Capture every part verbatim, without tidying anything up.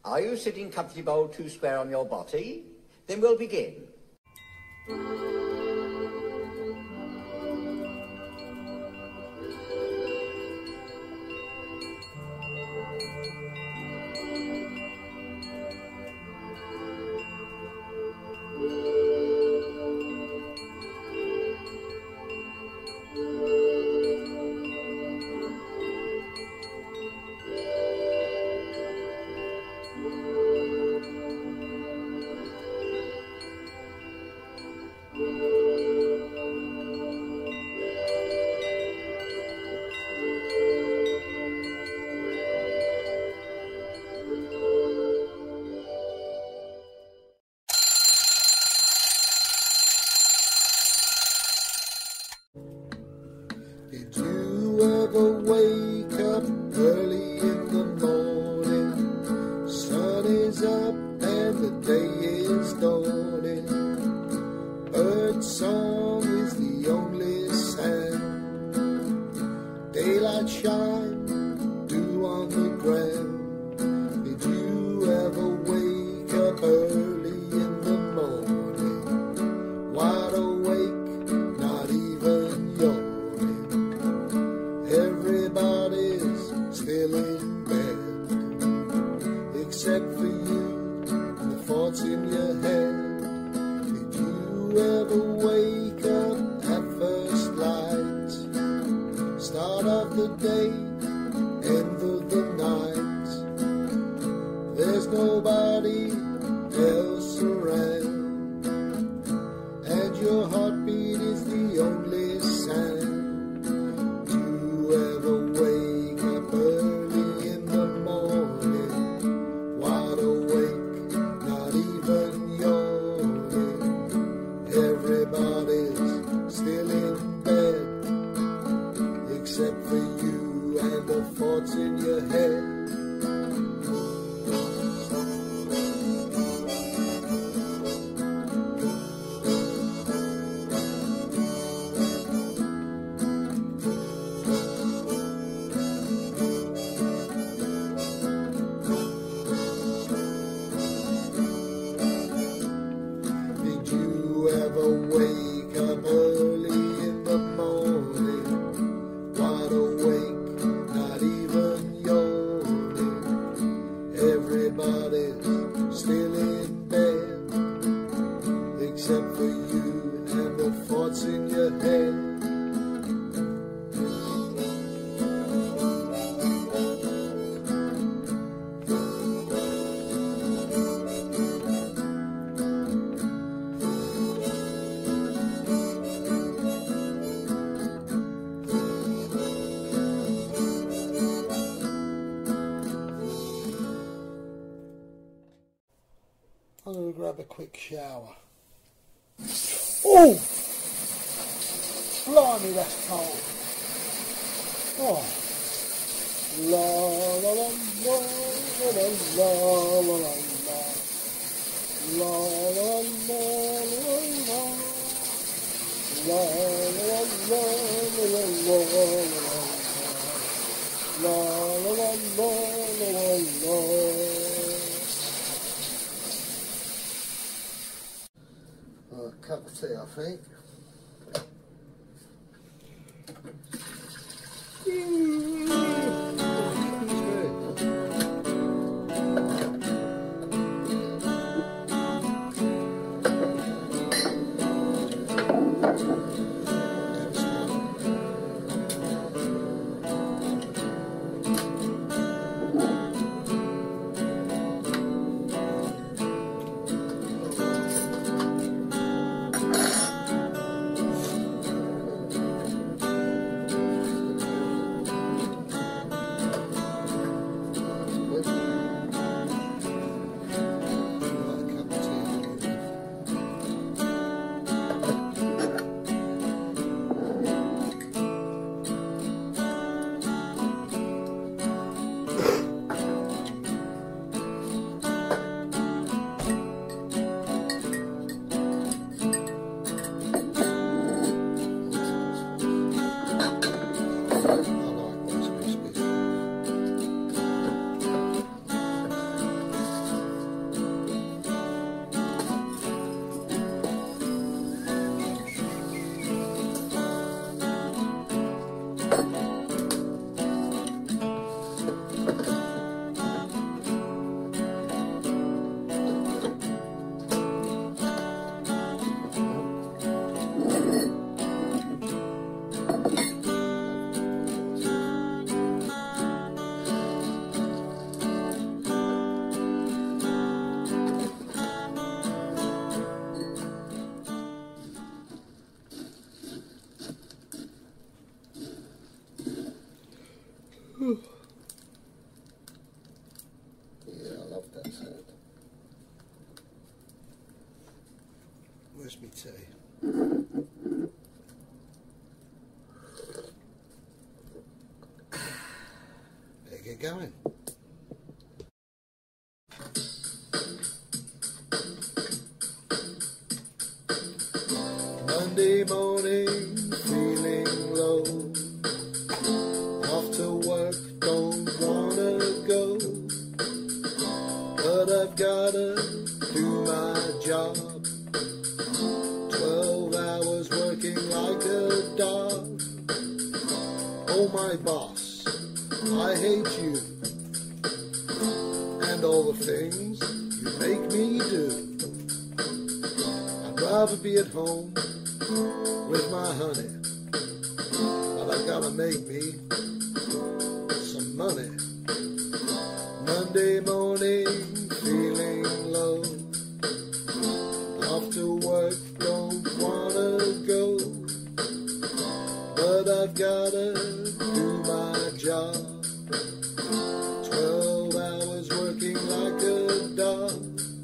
Are you sitting comfortable two square on your body? Then we'll begin. Did you ever wake up early in the morning? Sun is up and the day is dawning. Bird song is the only sound. Daylight shine, dew on the ground. Did you ever wake up early in the morning? Wide awake, not even yawning. Everybody's still in bed, except for you and the thoughts in your head. Did you ever wake up at first light? Start of the day, end of the night. There's nobody else around, and your heartbeat is the only sound. Everybody's still in bed, except for you and the thoughts in your head. Wake up early in the morning, wide awake, not even yawning. Everybody's still in bed, except for you and the thoughts in your head. I'm going to grab a quick shower. Oh! Blimey, that's cold. Oh. La la la la la la la la la la la la la la la la. A cup of tea, I think. Where's my tea? Better get going. Monday morning, feeling low. Off to work, don't wanna go. But I've gotta do my job. Twelve hours working like a dog. Oh my boss, I hate you. And all the things you make me do. I'd rather be at home with my honey, but I've gotta make me some money. Monday morning, feeling low. Off to work, don't wanna go, but I've gotta do my job. Twelve hours working like a dog.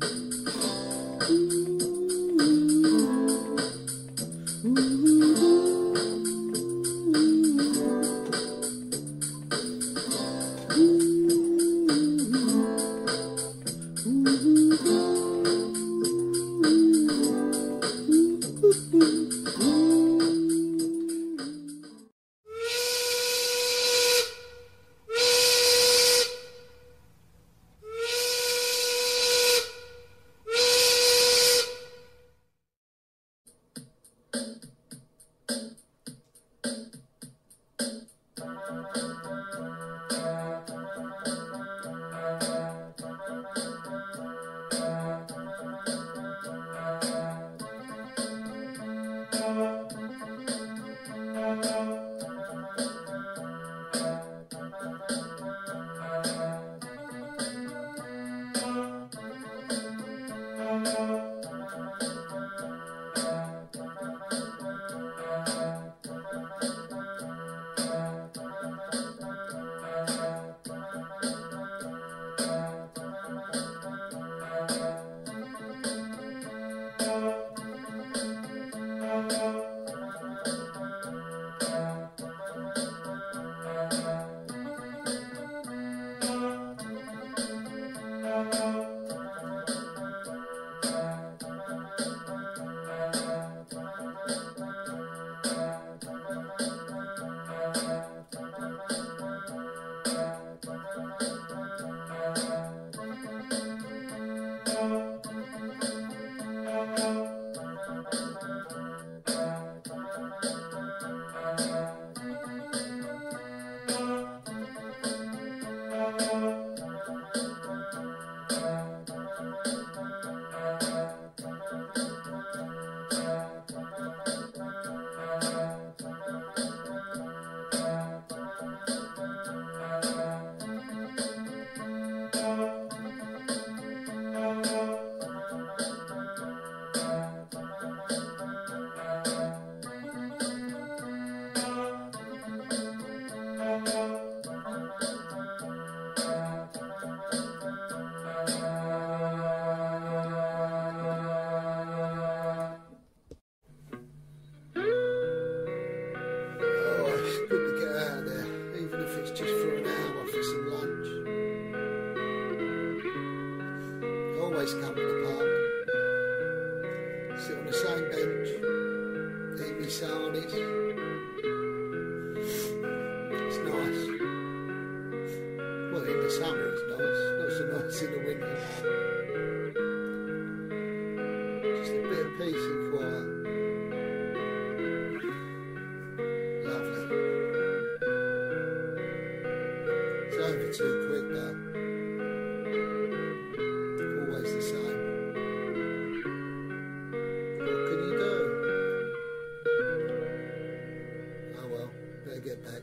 Always come to the park, sit on the same bench, eat me sarnies. It's nice. Well, in the summer it's nice, not so nice in the winter. Just a bit of peace and quiet. Lovely. It's over too quick though. Always the same. What can you do? Oh well, better get back.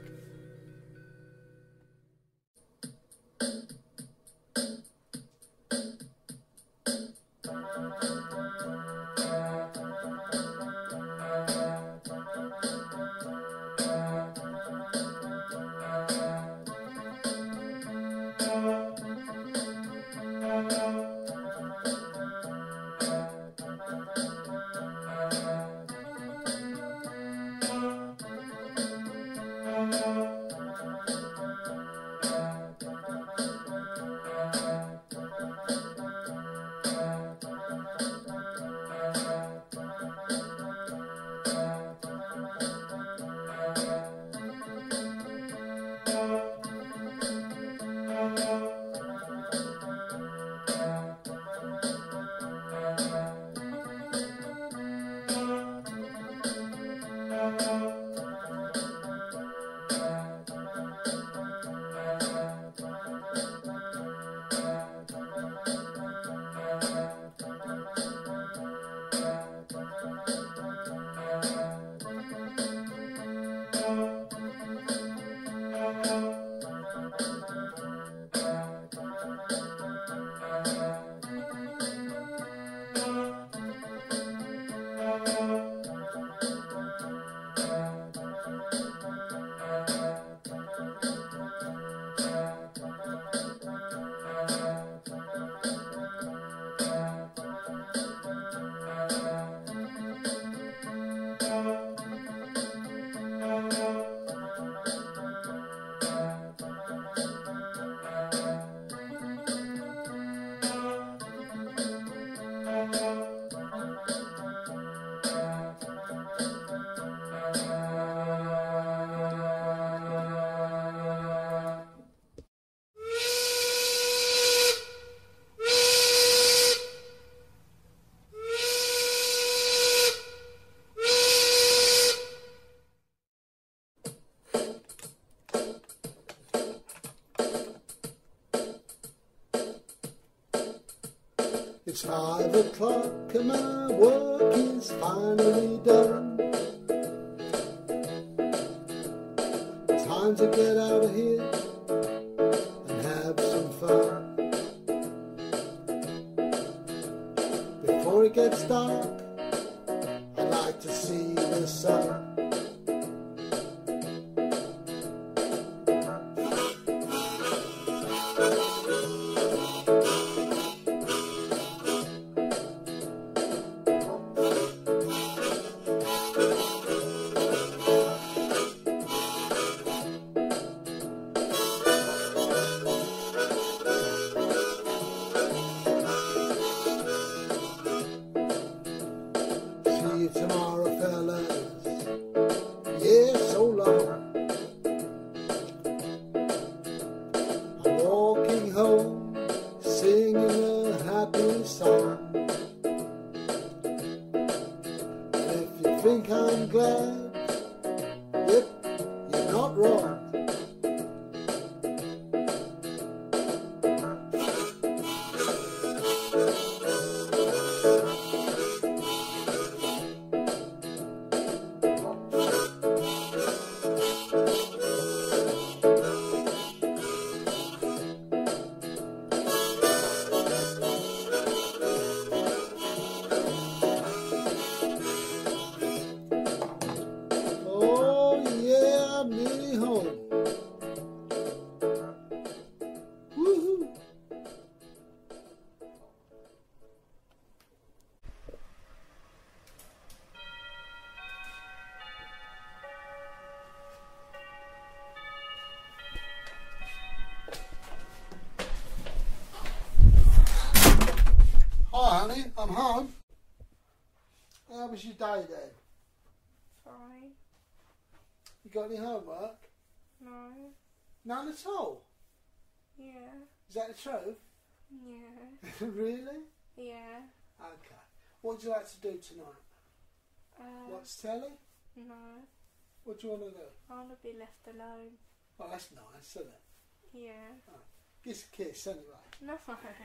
It's five o'clock and my work is finally done. Time to get out of here and have some fun. Before it gets dark, I'd like to see the sun. See you tomorrow, fellas. Yeah, so long. I'm walking home, singing a happy song. And if you think I'm glad, yep, you're not wrong. Oh yeah, I'm nearly home. Woohoo! Hi honey, I'm home. How was your day then? Fine. You got any homework? No. None at all? Yeah. Is that the truth? Yeah. Really? Yeah. Okay. What would you like to do tonight? Uh, Watch telly? No. What do you want to do? I want to be left alone. Oh, that's nice, isn't it? Yeah. Oh, give us a kiss anyway. No.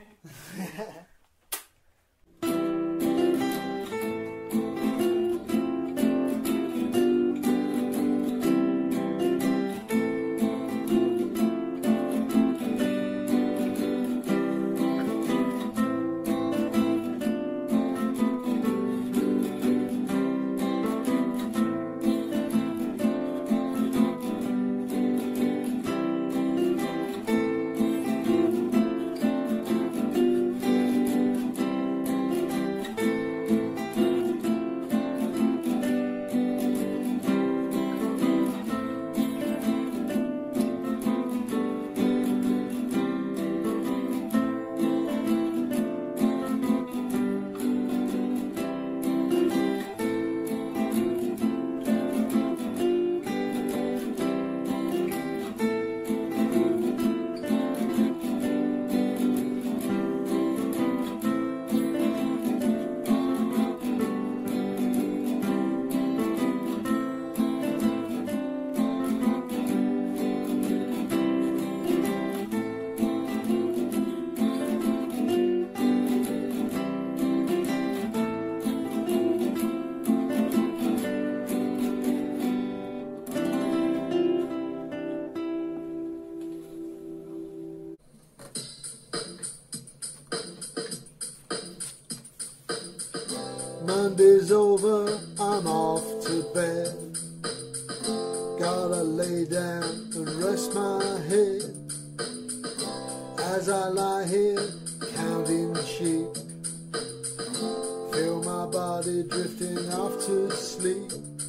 Monday's over, I'm off to bed. Gotta lay down and rest my head as I lie here counting sheep. Feel my body drifting off to sleep.